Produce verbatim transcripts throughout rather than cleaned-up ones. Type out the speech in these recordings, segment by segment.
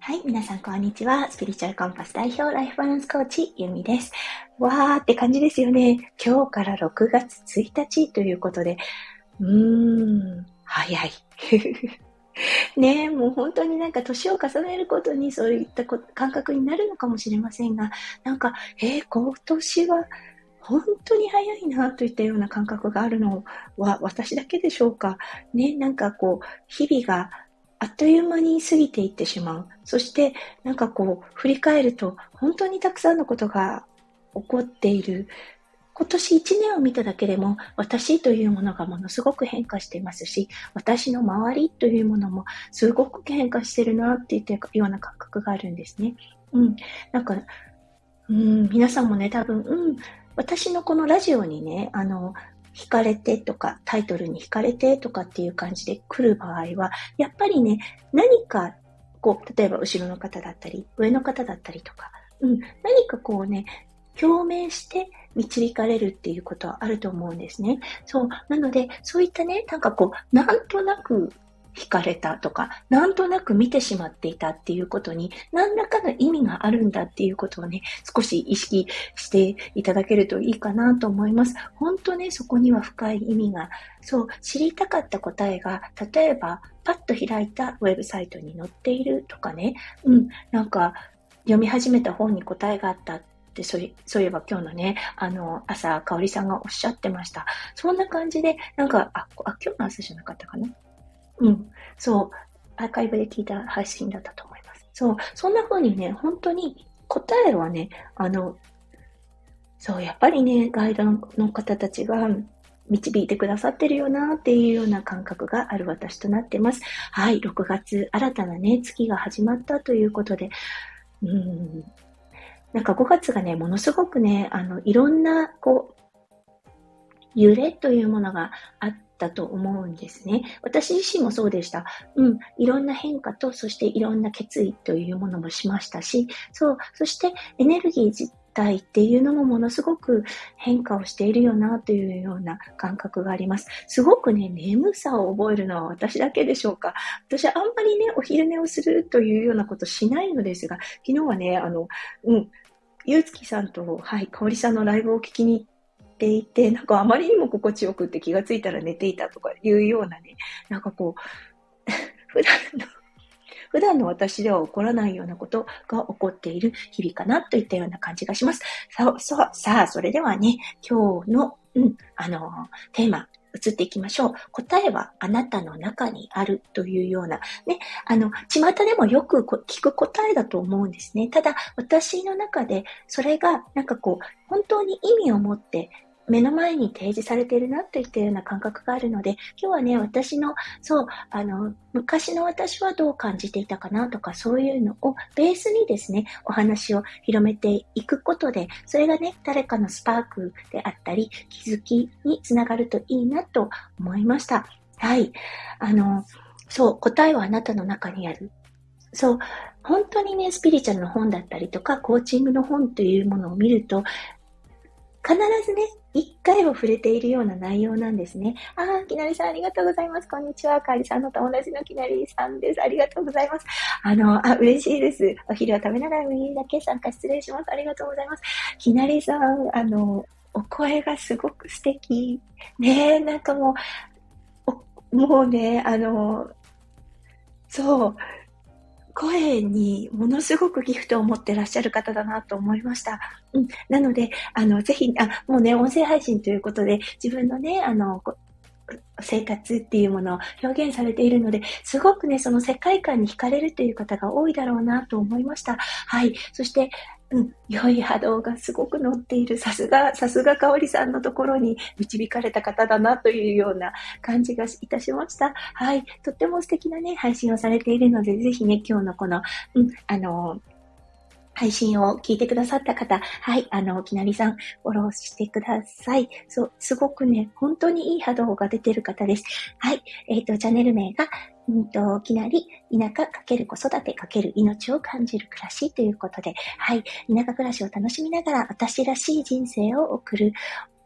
はい、皆さんこんにちは。スピリチュアルコンパス代表ライフバランスコーチゆみです。わーって感じですよね。今日からろくがつついたちということで、うーん、早い。ねえ、もう本当になんか年を重ねることにそういったこ感覚になるのかもしれませんが、なんか、えー、今年は本当に早いなといったような感覚があるのは私だけでしょうか。ね、なんかこう、日々があっという間に過ぎていってしまう。そして、なんかこう、振り返ると、本当にたくさんのことが起こっている。今年いちねんを見ただけでも、私というものがものすごく変化していますし、私の周りというものもすごく変化してるなっていったような感覚があるんですね。うん。なんか、うん、皆さんもね、多分、うん、私のこのラジオにね、あの、惹かれてとか、タイトルに惹かれてとかっていう感じで来る場合は、やっぱりね、何か、こう、例えば後ろの方だったり、上の方だったりとか、うん、何かこうね、共鳴して導かれるっていうことはあると思うんですね。そう。なので、そういったね、なんかこう、なんとなく惹かれたとか、なんとなく見てしまっていたっていうことに、何らかの意味があるんだっていうことをね、少し意識していただけるといいかなと思います。本当ね、そこには深い意味が、そう、知りたかった答えが、例えば、パッと開いたウェブサイトに載っているとかね、うん、なんか、読み始めた本に答えがあったで、そういそういえば今日のね、あの、朝、かおりさんがおっしゃってました。そんな感じで、なんか、あ、あ今日の朝じゃなかったかな。うん。そう。アーカイブで聞いた配信だったと思います。そう。そんな風にね、本当に答えはね、あの、そう、やっぱりね、ガイドの方たちが導いてくださってるよなっていうような感覚がある私となってます。はい、ろくがつ、新たなね、月が始まったということで、うーん、なんかごがつがね、ものすごくね、あの、いろんな、こう、揺れというものがあったと思うんですね。私自身もそうでした。うん。いろんな変化と、そしていろんな決意というものもしましたし、そう。そしてエネルギー自体っていうのもものすごく変化をしているよなというような感覚があります。すごくね、眠さを覚えるのは私だけでしょうか。私はあんまりね、お昼寝をするというようなことしないのですが、昨日はね、あの、うん、ゆうつきさんと、はい、かおりさんのライブを聞きにていて、なんかあまりにも心地よくって気がついたら寝ていたとかいうようなね、なんかこう、普段の、普段の私では起こらないようなことが起こっている日々かなといったような感じがします。さあ、さあ、さあそれではね、今日の、うん、あの、テーマ、移っていきましょう。答えはあなたの中にあるというような、ね、あの、巷でもよく聞く答えだと思うんですね。ただ、私の中で、それが、なんかこう、本当に意味を持って目の前に提示されているなといったような感覚があるので、今日はね、私の、そう、あの、昔の私はどう感じていたかなとか、そういうのをベースにですね、お話を広めていくことで、それがね、誰かのスパークであったり、気づきにつながるといいなと思いました。はい。あの、そう、答えはあなたの中にある。そう、本当にね、スピリチュアルの本だったりとか、コーチングの本というものを見ると、必ずね、一回は触れているような内容なんですね。あー、きなりさんありがとうございます。こんにちは。かりさんの友達のきなりさんです。ありがとうございます。あの、あ、嬉しいです。お昼を食べながら耳だけ参加失礼します。ありがとうございます。きなりさん、あの、お声がすごく素敵。ねえ、なんかもう、もうね、あの、そう、声にものすごくギフトを持ってらっしゃる方だなと思いました。うん。なので、あの、ぜひ、あ、もうね、音声配信ということで、自分のね、あの、生活っていうものを表現されているので、すごくね、その世界観に惹かれるという方が多いだろうなと思いました。はい。そして、うん、良い波動がすごく乗っている。さすが、さすが香織さんのところに導かれた方だなというような感じがいたしました。はい。とっても素敵なね、配信をされているので、ぜひね、今日のこの、うん、あの、配信を聞いてくださった方、はい、あの、きなりさん、フォローしてください。そう、すごくね、本当にいい波動が出てる方です。はい、えっと、チャンネル名が、うんと、きなり、田舎×子育て×命を感じる暮らしということで、はい、田舎暮らしを楽しみながら、私らしい人生を送る、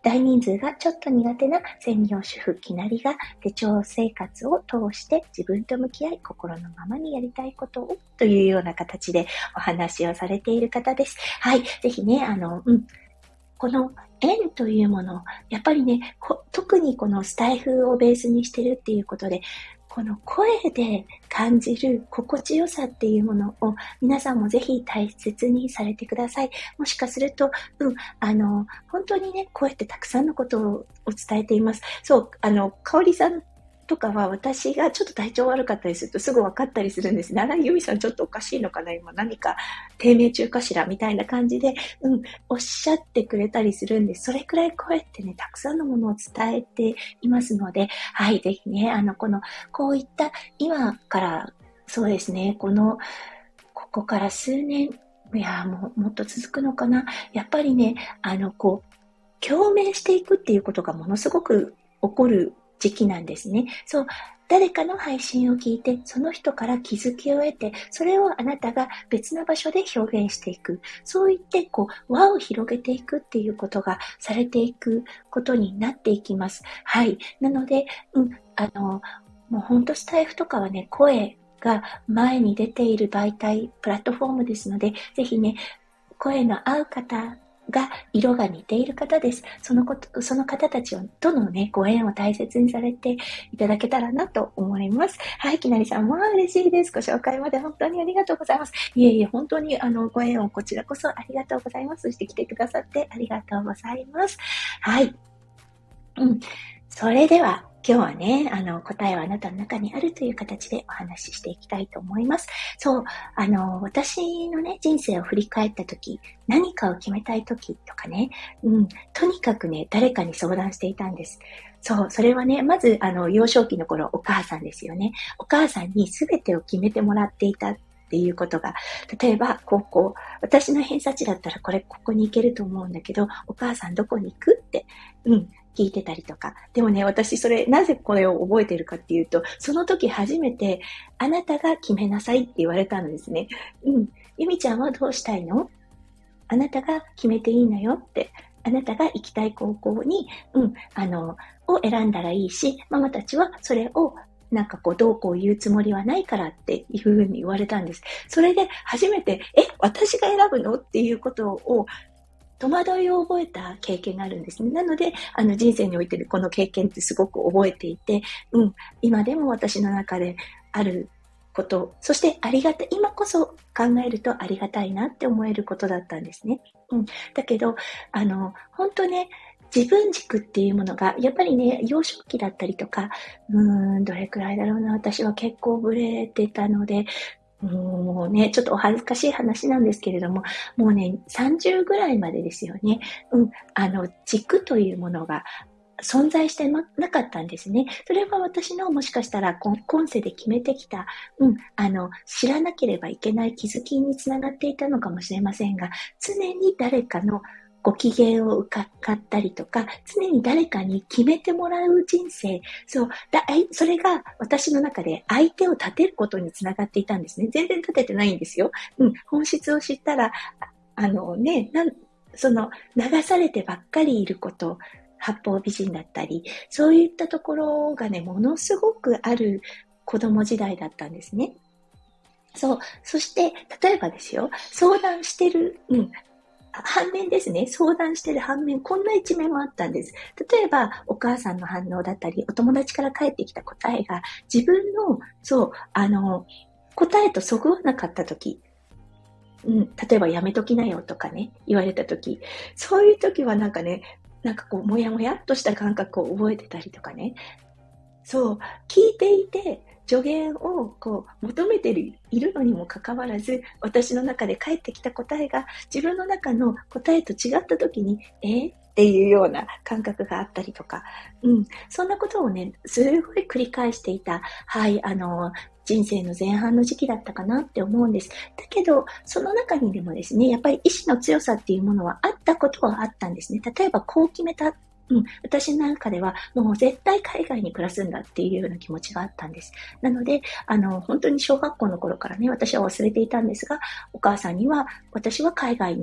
大人数がちょっと苦手な専業主婦きなりが手帳生活を通して自分と向き合い心のままにやりたいことをというような形でお話をされている方です。はい。ぜひね、あの、うん。この縁というもの、やっぱりね、特にこのスタイフをベースにしてるっていうことで、この声で感じる心地よさっていうものを皆さんもぜひ大切にされてください。もしかすると、うん、あの、本当にね、声ってたくさんのことをお伝えています。そう、あの、かおりさんとかは私がちょっと体調悪かったりするとすぐ分かったりするんですね。あら、ゆみさんちょっとおかしいのかな今何か低迷中かしらみたいな感じで、うん、おっしゃってくれたりするんです。それくらい声ってね、たくさんのものを伝えていますので、はい、ぜひね、あの、この、こういった今から、そうですね、この、ここから数年、いや、もう、もっと続くのかな。やっぱりね、あの、こう、共鳴していくっていうことがものすごく起こる時期なんですね。そう、誰かの配信を聞いて、その人から気づきを得て、それをあなたが別な場所で表現していく。そう言って、こう、輪を広げていくっていうことがされていくことになっていきます。はい。なので、うん、あの、もうほんとスタイフとかはね、声が前に出ている媒体、プラットフォームですので、ぜひね、声の合う方が色が似ている方です。そのこと、その方たちとのね、ご縁を大切にされていただけたらなと思います。はい、きなりさん、まあ嬉しいです。ご紹介まで本当にありがとうございます。いえいえ、本当にあの、ご縁をこちらこそありがとうございます。そして来てくださってありがとうございます。はい。うん。それでは、今日はね、あの、答えはあなたの中にあるという形でお話ししていきたいと思います。そう、あの、私のね、人生を振り返ったとき、何かを決めたいときとかね、うん、とにかくね、誰かに相談していたんです。そう、それはね、まず、あの、幼少期の頃、お母さんですよね。お母さんに全てを決めてもらっていたっていうことが、例えば、高校、私の偏差値だったらこれ、ここに行けると思うんだけど、お母さんどこに行くって、うん、聞いてたりとか。でもね、私それ、なぜこれを覚えてるかっていうと、その時初めて、あなたが決めなさいって言われたんですね。うん。ゆみちゃんはどうしたいの？あなたが決めていいのよって。あなたが行きたい高校に、うん、あの、を選んだらいいし、ママたちはそれをなんかこう、どうこう言うつもりはないからっていうふうに言われたんです。それで初めて、え、私が選ぶのっていうことを、戸惑いを覚えた経験があるんですね。なので、あの人生においてこの経験ってすごく覚えていて、うん、今でも私の中であること、そしてありがたい、今こそ考えるとありがたいなって思えることだったんですね。うん、だけど、あの、本当ね、自分軸っていうものが、やっぱりね、幼少期だったりとか、うーん、どれくらいだろうな、私は結構ブレてたので、もうね、ちょっとお恥ずかしい話なんですけれども、もうね、さんじゅうぐらいまでですよね。うん、あの、軸というものが存在してなかったんですね。それは私のもしかしたら今世で決めてきた、うん、あの、知らなければいけない気づきにつながっていたのかもしれませんが、常に誰かのご機嫌を伺ったりとか、常に誰かに決めてもらう人生、そうだ、それが私の中で相手を立てることにつながっていたんですね。全然立ててないんですよ。うん、本質を知ったら、あのね、なんその流されてばっかりいること、八方美人だったり、そういったところがね、ものすごくある子供時代だったんですね。そう。そして、例えばですよ、相談してる、うん、反面ですね、相談してる反面、こんな一面もあったんです。例えば、お母さんの反応だったり、お友達から返ってきた答えが、自分の、そう、あの、答えとそぐわなかったとき、うん、例えばやめときなよとかね、言われたとき、そういうときはなんかね、なんかこう、もやもやっとした感覚を覚えてたりとかね、そう、聞いていて、助言をこう求めているのにもかかわらず、私の中で返ってきた答えが自分の中の答えと違った時に、えー、っていうような感覚があったりとか、うん、そんなことをね、すごい繰り返していた、はい、あの、人生の前半の時期だったかなって思うんです。だけど、その中にでもですね、やっぱり意志の強さっていうものはあったことはあったんですね。例えば、こう決めた。うん、私の中ではもう絶対海外に暮らすんだっていうような気持ちがあったんです。なので、あの、本当に小学校の頃からね、私は忘れていたんですが、お母さんには、私は海外に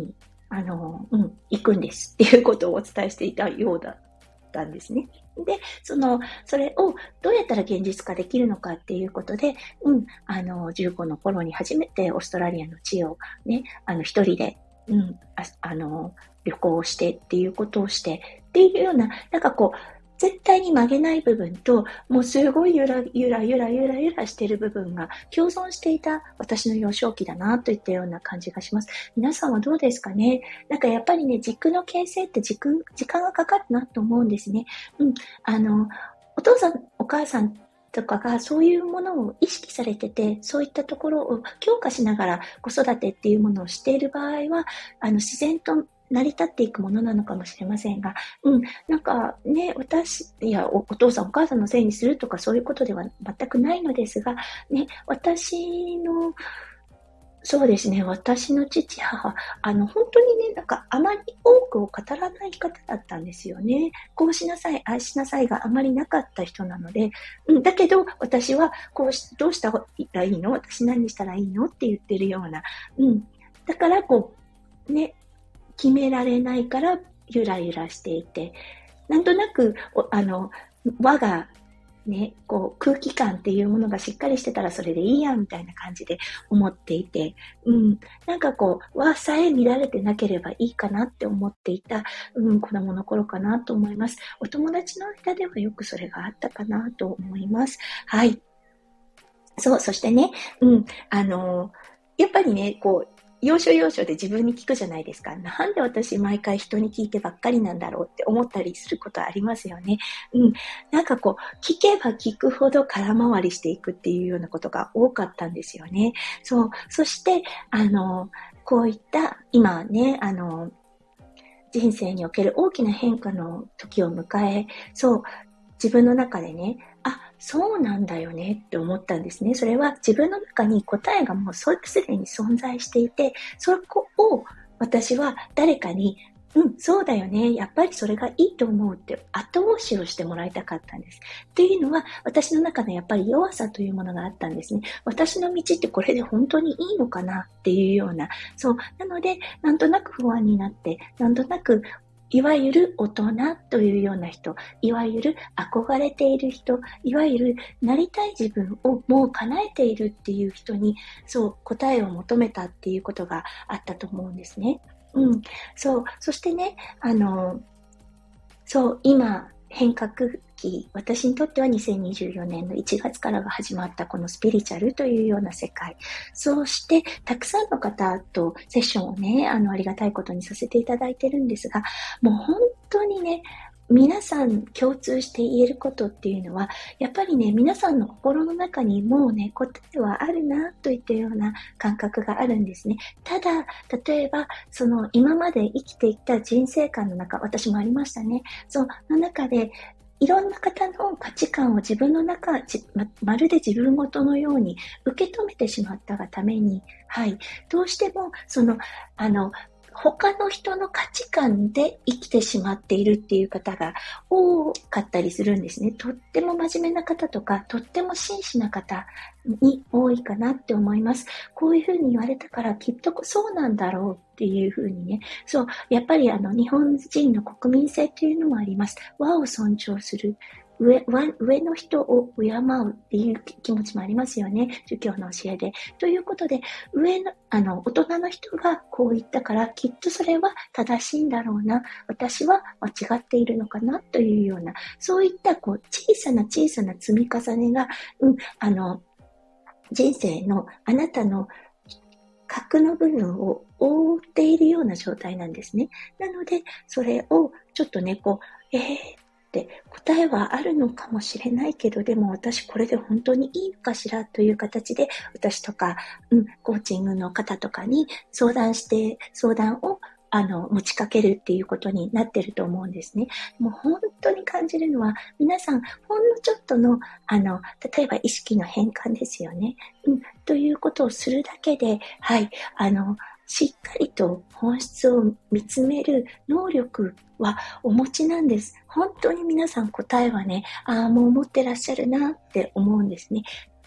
あの、うん、行くんですっていうことをお伝えしていたようだったんですね。で、その、それをどうやったら現実化できるのかっていうことで、うん、あの、じゅうごの頃に初めてオーストラリアの地をね、あの、一人で、うん、あ、あの、旅行をしてっていうことをして、っていうような、なんかこう、絶対に曲げない部分と、もうすごいゆらゆらゆらゆらゆらしている部分が共存していた私の幼少期だなといったような感じがします。皆さんはどうですかね。なんかやっぱりね、軸の形成って時間、時間がかかるなと思うんですね。うん。あの、お父さん、お母さんとかがそういうものを意識されてて、そういったところを強化しながら子育てっていうものをしている場合は、あの、自然と成り立っていくものなのかもしれませんが、うん、なんかね、私、いやお、お父さんお母さんのせいにするとかそういうことでは全くないのですが、ね、私の、そうですね、私の父、母、あの、本当にね、なんかあまり多くを語らない方だったんですよね。こうしなさい、ああしなさいがあまりなかった人なので、うん、だけど私はこうし、どうしたらいいの？私何したらいいの？って言ってるような、うん。だからこう、ね、決められないからゆらゆらしていて、なんとなく、あの、我がね、こう空気感っていうものがしっかりしてたらそれでいいやみたいな感じで思っていて、うん、なんかこう、和さえ乱れてなければいいかなって思っていた、うん、子供の頃かなと思います。お友達の間ではよくそれがあったかなと思います。はい。そう、そしてね、うん、あのー、やっぱりね、こう、要所要所で自分に聞くじゃないですか。なんで私毎回人に聞いてばっかりなんだろうって思ったりすることありますよね。うん。なんかこう、聞けば聞くほど空回りしていくっていうようなことが多かったんですよね。そう。そして、あの、こういった、今ね、あの、人生における大きな変化の時を迎え、そう、自分の中でね、あ、そうなんだよねって思ったんですね。それは自分の中に答えがもうすでに存在していて、そこを私は誰かに、うん、そうだよね。やっぱりそれがいいと思うって後押しをしてもらいたかったんです。っていうのは、私の中でやっぱり弱さというものがあったんですね。私の道ってこれで本当にいいのかなっていうような。そう。なので、なんとなく不安になって、なんとなくいわゆる大人というような人、いわゆる憧れている人、いわゆるなりたい自分をもう叶えているっていう人に、そう答えを求めたっていうことがあったと思うんですね。うん。そう。そしてね、あの、そう、今、変革期、私にとってはにせんにじゅうよねんのいちがつからが始まったこのスピリチュアルというような世界。そして、たくさんの方とセッションをね、あの、ありがたいことにさせていただいてるんですが、もう本当にね、皆さん共通して言えることっていうのは、やっぱりね、皆さんの心の中にもうね、答えはあるな、といったような感覚があるんですね。ただ、例えば、その今まで生きていた人生観の中、私もありましたね。その中で、いろんな方の価値観を自分の中、ま、まるで自分ごとのように受け止めてしまったがために、はい、どうしても、その、あの、他の人の価値観で生きてしまっているっていう方が多かったりするんですね。とっても真面目な方とか、とっても真摯な方に多いかなって思います。こういうふうに言われたからきっとそうなんだろうっていうふうにね。そう、やっぱりあの日本人の国民性というのもあります。和を尊重する。上、上の人を敬うっていう気持ちもありますよね。儒教の教えで。ということで、上の、あの、大人の人がこう言ったから、きっとそれは正しいんだろうな。私は間違っているのかなというような、そういったこう小さな小さな積み重ねが、うん、あの、人生のあなたの核の部分を覆っているような状態なんですね。なので、それをちょっとね、こう、えーって答えはあるのかもしれないけど、でも私これで本当にいいのかしらという形で、私とか、うん、コーチングの方とかに相談して、相談をあの、持ちかけるっていうことになってると思うんですね。もう本当に感じるのは、皆さん、ほんのちょっとの、あの、例えば意識の変換ですよね。うん、ということをするだけで、はい、あの、しっかりと本質を見つめる能力はお持ちなんです。本当に皆さん答えはね、ああ、もう持ってらっしゃるなって思うんですね。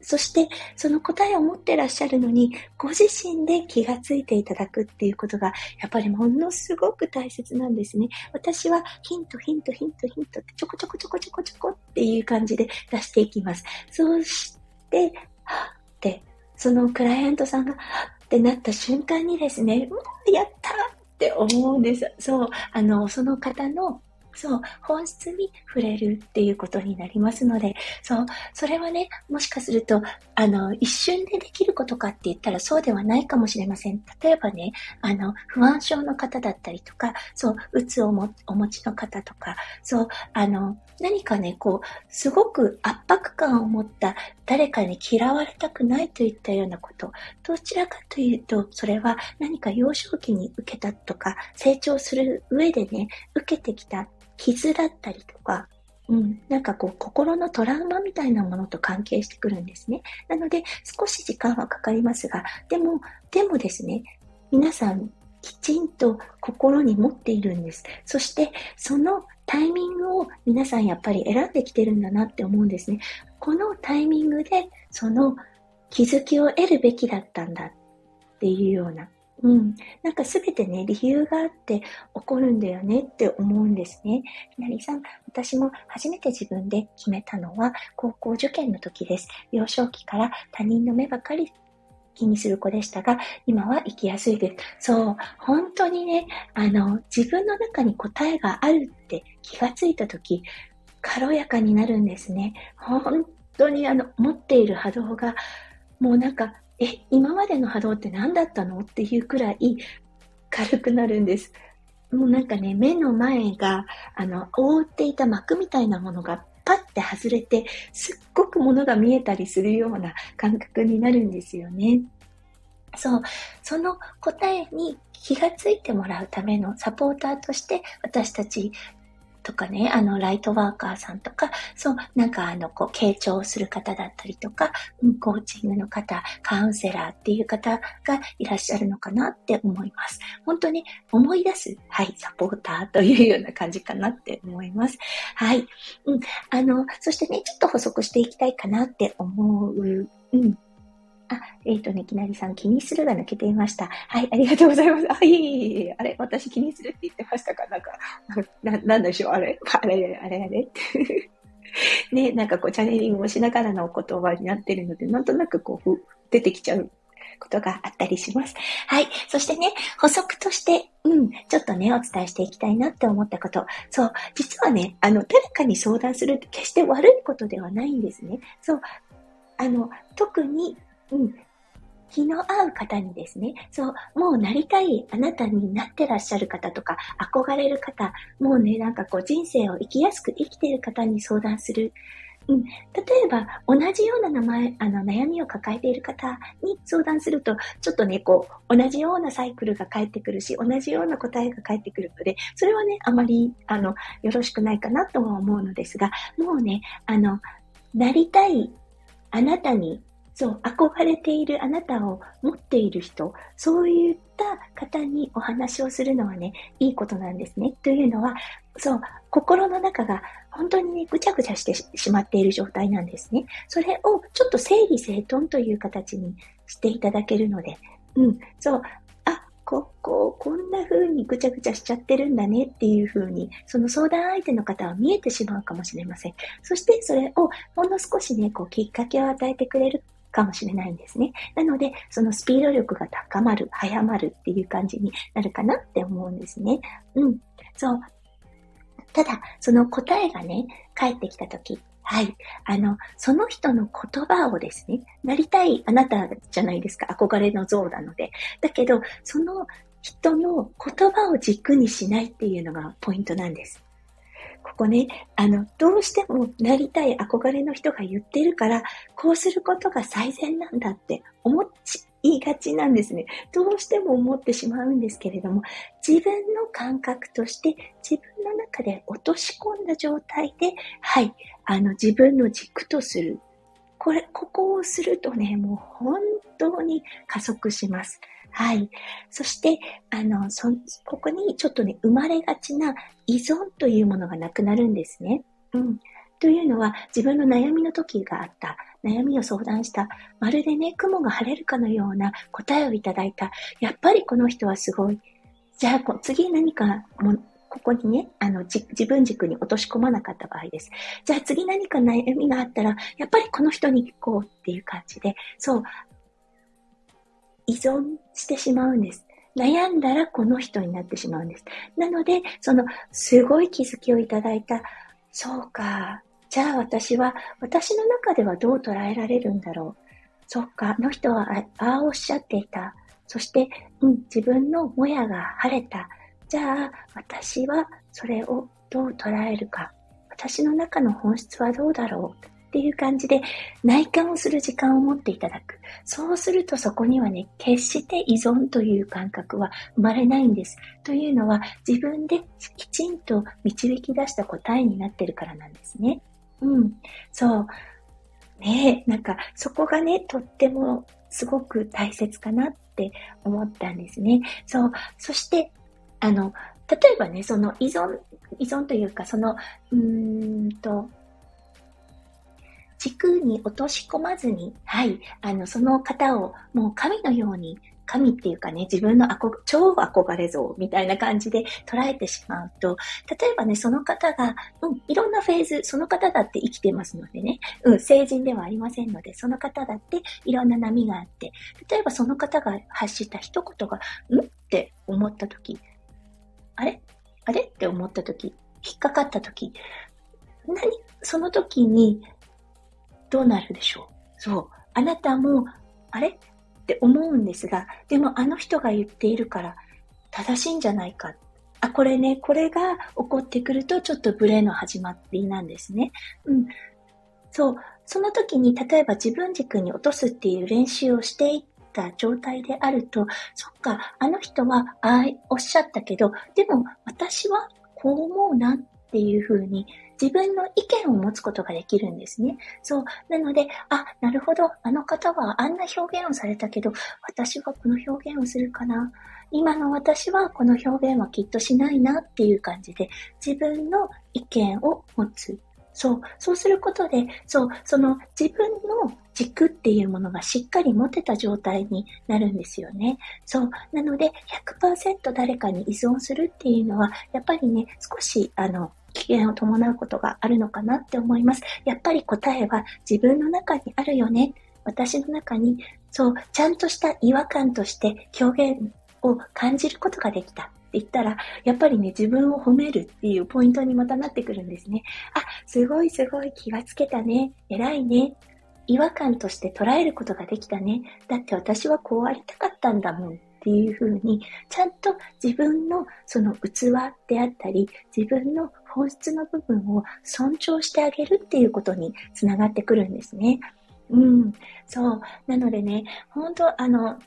そして、その答えを持ってらっしゃるのに、ご自身で気がついていただくっていうことが、やっぱりものすごく大切なんですね。私はヒント、ヒント、ヒント、ヒントってちょこちょこちょこちょこちょこっていう感じで出していきます。そうして、はっって、そのクライアントさんが、はっってなった瞬間にですね、うん、やったって思うんです。そう、あの、その方のそう、本質に触れるっていうことになりますので、そう、それはね、もしかすると、あの、一瞬でできることかって言ったらそうではないかもしれません。例えばね、あの、不安症の方だったりとか、そう、うつをもお持ちの方とか、そう、あの、何かね、こう、すごく圧迫感を持った誰かに嫌われたくないといったようなこと、どちらかというと、それは何か幼少期に受けたとか、成長する上でね、受けてきた傷だったりとか、うん、なんかこう心のトラウマみたいなものと関係してくるんですね。なので少し時間はかかりますが、でも、でもですね、皆さんきちんと心に持っているんです。そしてそのタイミングを皆さんやっぱり選んできてるんだなって思うんですね。このタイミングでその気づきを得るべきだったんだっていうような、うん。なんかすべてね、理由があって起こるんだよねって思うんですね。ひなりさん、私も初めて自分で決めたのは高校受験の時です。幼少期から他人の目ばかり気にする子でしたが、今は生きやすいです。そう、本当にね、あの、自分の中に答えがあるって気がついた時、軽やかになるんですね。本当にあの、持っている波動が、もうなんか、え、今までの波動って何だったのっていうくらい軽くなるんです。もうなんかね、目の前が、あの、覆っていた膜みたいなものがパッて外れて、すっごく物が見えたりするような感覚になるんですよね。そう、その答えに気がついてもらうためのサポーターとして私たちとかね、あの、ライトワーカーさんとか、そう、なんかあの、こう、傾聴する方だったりとか、うん、コーチングの方、カウンセラーっていう方がいらっしゃるのかなって思います。本当に思い出す、はい、サポーターというような感じかなって思います。はい。うん、あの、そしてね、ちょっと補足していきたいかなって思う、うん、あ、えっ、ー、とね、きなりさん、気にするが抜けていました。はい、ありがとうございます。あ、いえいえいえ、あれ、私気にするって言ってましたか？なんか、な、なんでしょう、あれあれ、あれ、あれってね、なんかこう、チャネリングをしながらのお言葉になっているので、なんとなくこう、出てきちゃうことがあったりします。はい。そしてね、補足として、うん、ちょっとね、お伝えしていきたいなって思ったこと。そう、実はね、あの、誰かに相談するって決して悪いことではないんですね。そう、あの、特に、うん、気の合う方にですね、そう、もうなりたいあなたになってらっしゃる方とか、憧れる方、もうね、なんかこう人生を生きやすく生きている方に相談する。うん、例えば、同じような名前、あの、悩みを抱えている方に相談すると、ちょっとね、こう、同じようなサイクルが返ってくるし、同じような答えが返ってくるので、それはね、あまり、あの、よろしくないかなとは思うのですが、もうね、あの、なりたいあなたに、そう、憧れているあなたを持っている人、そういった方にお話をするのはね、いいことなんですね。というのは、そう、心の中が本当にね、ぐちゃぐちゃしてしまっている状態なんですね。それをちょっと整理整頓という形にしていただけるので、うん、そう、あ、ここ、こんな風にぐちゃぐちゃしちゃってるんだねっていう風に、その相談相手の方は見えてしまうかもしれません。そしてそれをほんの少しね、こうきっかけを与えてくれるかもしれないんですね。なので、そのスピード力が高まる、早まるっていう感じになるかなって思うんですね。うん。そう。ただ、その答えがね、返ってきたとき、はい。あの、その人の言葉をですね、なりたいあなたじゃないですか。憧れの像なので。だけど、その人の言葉を軸にしないっていうのがポイントなんです。ここね、あの、どうしてもなりたい憧れの人が言ってるから、こうすることが最善なんだって思っちいがちなんですね。どうしても思ってしまうんですけれども、自分の感覚として自分の中で落とし込んだ状態で、はい、あの、自分の軸とする。これ、ここをするとね、もう本当に加速します。はい。そして、あの、そ、ここにちょっとね、生まれがちな依存というものがなくなるんですね。うん。というのは、自分の悩みの時があった。 悩みを相談した。まるでね、雲が晴れるかのような答えをいただいた。やっぱりこの人はすごい。じゃあ、次何かも、ここにね、あの、自分軸に落とし込まなかった場合です。じゃあ次何か悩みがあったら、やっぱりこの人に行こうっていう感じで、そう、依存してしまうんです。悩んだらこの人になってしまうんです。なので、その、すごい気づきをいただいた。そうか。じゃあ私は、私の中ではどう捉えられるんだろう。そっか、あの人はああおっしゃっていた。そして、うん、自分のもやが晴れた。じゃあ、私はそれをどう捉えるか。私の中の本質はどうだろうっていう感じで、内観をする時間を持っていただく。そうするとそこにはね、決して依存という感覚は生まれないんです。というのは、自分できちんと導き出した答えになっているからなんですね。うん。そう。ねえ、なんかそこがね、とってもすごく大切かなって思ったんですね。そう。そして、あの、例えばね、その依存、依存というか、その、うーんと、軸に落とし込まずに、はい、あの、その方をもう神のように、神っていうかね、自分の憧超憧れ像みたいな感じで捉えてしまうと、例えばね、その方が、うん、いろんなフェーズ、その方だって生きてますのでね、うん、成人ではありませんので、その方だっていろんな波があって、例えばその方が発した一言が、んって思ったとき、あれあれって思ったとき、引っかかったとき、何その時に、どうなるでしょう。そう。あなたも、あれって思うんですが、でもあの人が言っているから正しいんじゃないか。あ、これね、これが起こってくるとちょっとブレの始まりなんですね。うん。そう。その時に、例えば自分軸に落とすっていう練習をしていった状態であると、そっか、あの人は、ああ、おっしゃったけど、でも私はこう思うなっていうふうに、自分の意見を持つことができるんですね。そう。なので、あ、なるほど。あの方はあんな表現をされたけど、私はこの表現をするかな。今の私はこの表現はきっとしないなっていう感じで、自分の意見を持つ。そう。そうすることで、そう、その自分の軸っていうものがしっかり持てた状態になるんですよね。そう。なので、ひゃくパーセント誰かに依存するっていうのは、やっぱりね、少し、あの、危険を伴うことがあるのかなって思います。やっぱり答えは自分の中にあるよね。私の中に、そう、ちゃんとした違和感として表現を感じることができたって言ったら、やっぱりね、自分を褒めるっていうポイントにまたなってくるんですね。あ、すごいすごい気がつけたね。偉いね。違和感として捉えることができたね。だって私はこうありたかったんだもんっていうふうに、ちゃんと自分のその器であったり、自分の本質の部分を尊重してあげるっていうことにつながってくるんですね。うん、そう。なのでね、本当あの、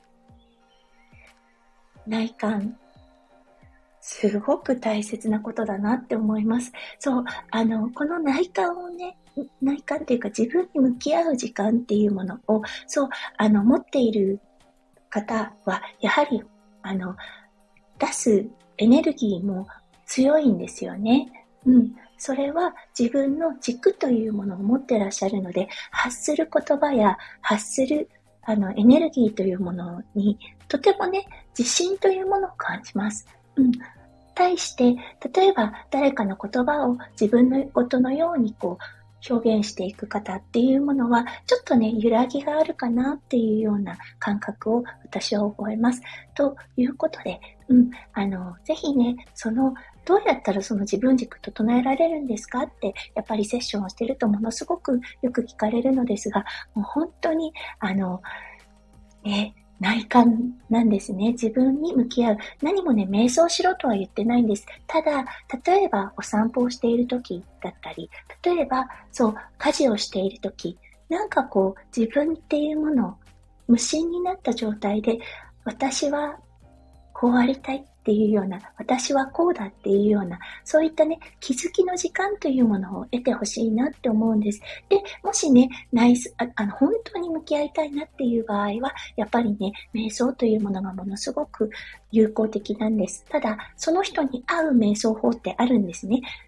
内観、すごく大切なことだなって思います。そう、あの、この内観をね、内観っていうか自分に向き合う時間っていうものを、そう、あの、持っている方は、やはり、あの、出すエネルギーも強いんですよね。うん。それは自分の軸というものを持ってらっしゃるので、発する言葉や発するあのエネルギーというものにとてもね、自信というものを感じます。うん。対して、例えば誰かの言葉を自分のことのようにこう表現していく方っていうものは、ちょっとね、揺らぎがあるかなっていうような感覚を私は覚えます。ということで、うん、あの、ぜひね、その、どうやったらその自分軸整えられるんですかって、やっぱりセッションをしてるとものすごくよく聞かれるのですが、もう本当に、あの、ね、内観なんですね。自分に向き合う。何もね、瞑想しろとは言ってないんです。ただ、例えばお散歩をしている時だったり、例えば、そう、家事をしている時、なんかこう、自分っていうものを無心になった状態で、私はこうありたいっていうような、私はこうだっていうような、そういったね、気づきの時間というものを得てほしいなって思うんです。で、もしね、ナイス、ああの、本当に向き合いたいなっていう場合は、やっぱりね、瞑想というものがものすごく有効的なんです。ただ、その人に合う瞑想法ってあるんですね。うん。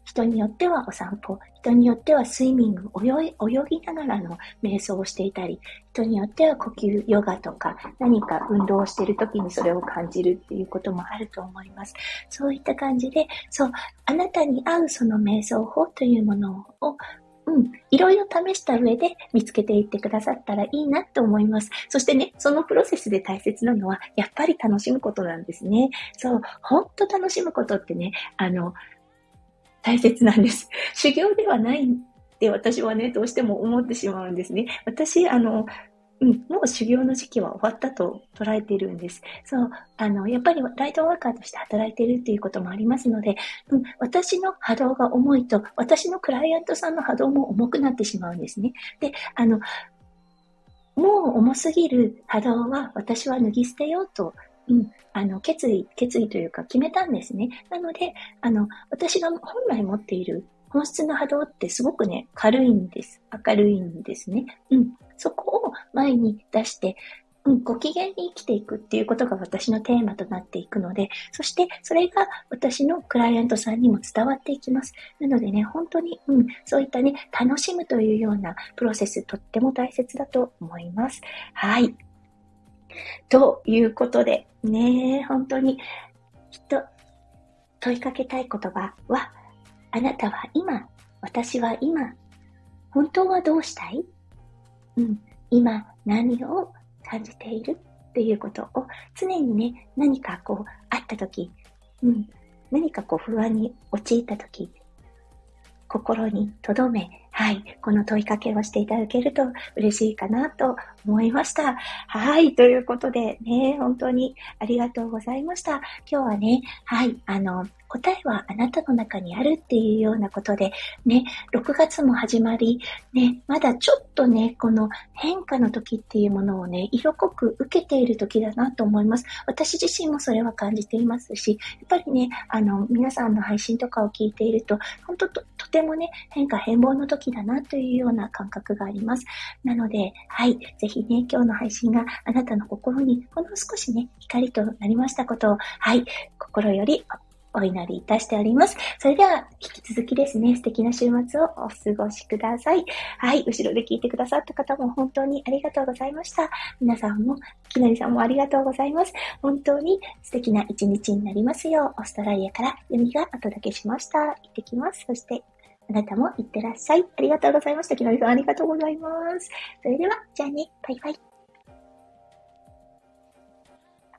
人によってはお散歩、人によってはスイミング、泳い、泳ぎながらの瞑想をしていたり、人によっては呼吸ヨガとか何か運動をしている時にそれを感じるっていうこともあると思います。そういった感じで、そう、あなたに合うその瞑想法というものをうん、いろいろ試した上で見つけていってくださったらいいなと思います。そしてね、そのプロセスで大切なのは、やっぱり楽しむことなんですね。そう、ほんと楽しむことってね、あの、大切なんです。修行ではないって私はね、どうしても思ってしまうんですね。私、あの、うん、もう修行の時期は終わったと捉えているんです。そう、あの、やっぱりライトワーカーとして働いているっていうこともありますので、うん、私の波動が重いと、私のクライアントさんの波動も重くなってしまうんですね。で、あの、もう重すぎる波動は私は脱ぎ捨てようと、うん、あの、決意、決意というか決めたんですね。なので、あの、私が本来持っている本質の波動ってすごくね、軽いんです。明るいんですね。うん。そこを前に出して、うん、ご機嫌に生きていくっていうことが私のテーマとなっていくので、そしてそれが私のクライアントさんにも伝わっていきます。なのでね、本当に、うん、そういったね、楽しむというようなプロセス、とっても大切だと思います。はい。ということで、ね、本当に、きっと問いかけたい言葉は、あなたは今、私は今、本当はどうしたい？うん、今何を感じているっていうことを常にね、何かこうあったとき、うん、何かこう不安に陥ったとき、心に留め、はい、この問いかけをしていただけると嬉しいかなと思いました。はい、ということでね、本当にありがとうございました。今日はね、はい、あの、答えはあなたの中にあるっていうようなことで、ね、ろくがつも始まり、ね、まだちょっとね、この変化の時っていうものをね、色濃く受けている時だなと思います。私自身もそれは感じていますし、やっぱりね、あの、皆さんの配信とかを聞いていると、本当と、とてもね、変化変貌の時だなというような感覚があります。なので、はい、ぜひね、今日の配信があなたの心にほんの少しね、光となりましたことを、はい、心よりお祈りいたしております。それでは、引き続きですね、素敵な週末をお過ごしください。はい、後ろで聞いてくださった方も本当にありがとうございました。皆さんも、きなりさんもありがとうございます。本当に素敵な一日になりますよう、オーストラリアからユミがお届けしました。行ってきます。そして、あなたも行ってらっしゃい。ありがとうございました。きなりさんありがとうございます。それでは、じゃあね、バイバイ。